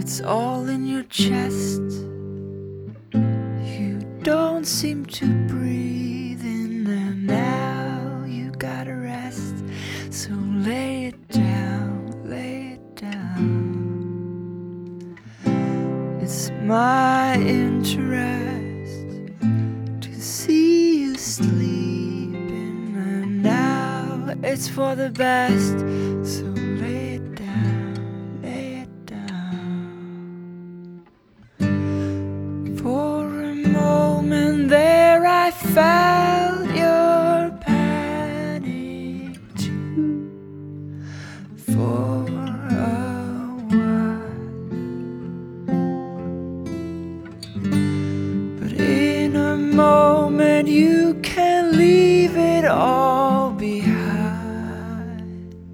It's all in your chest. You don't seem to breathe in there now. You gotta rest, so lay it down, lay it down. It's my interest to see you sleeping there now. It's for the best, so lay it down, lay it down. For a moment there I felt your panic too. For a while, but in a moment you can leave it all behind.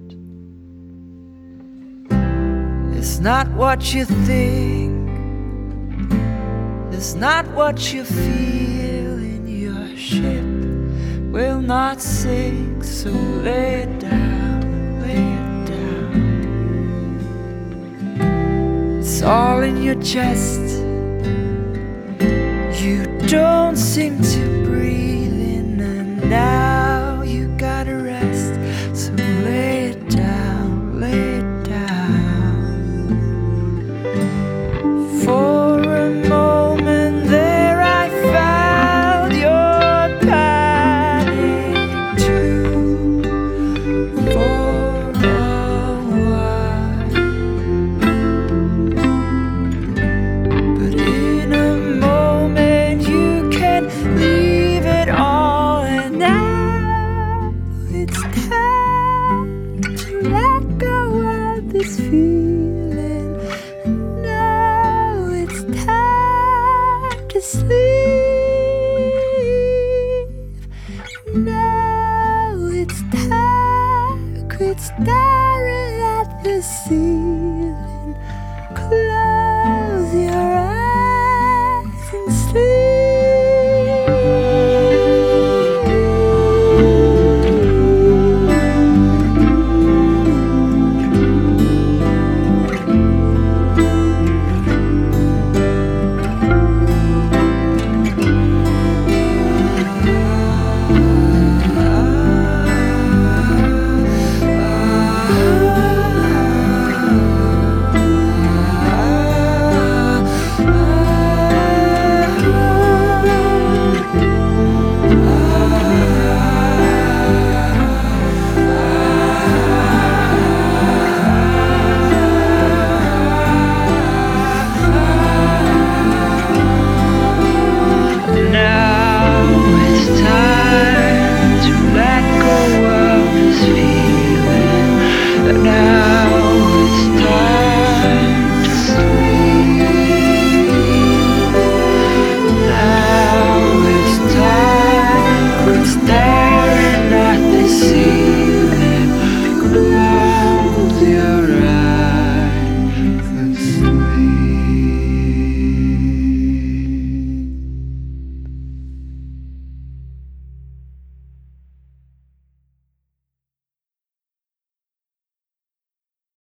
It's not what you think, it's not what you feel, in your ship will not sink, so lay it down, lay it down. It's all in your chest. You don't seem to breathe in and now. You gotta rest, so lay it down, lay it down. For a moment there I felt your panic too. For a while, but in a moment you can leave it all, and now it's time to let go of this feeling. Now it's time to sleep. Now it's time to quit staring at the sea.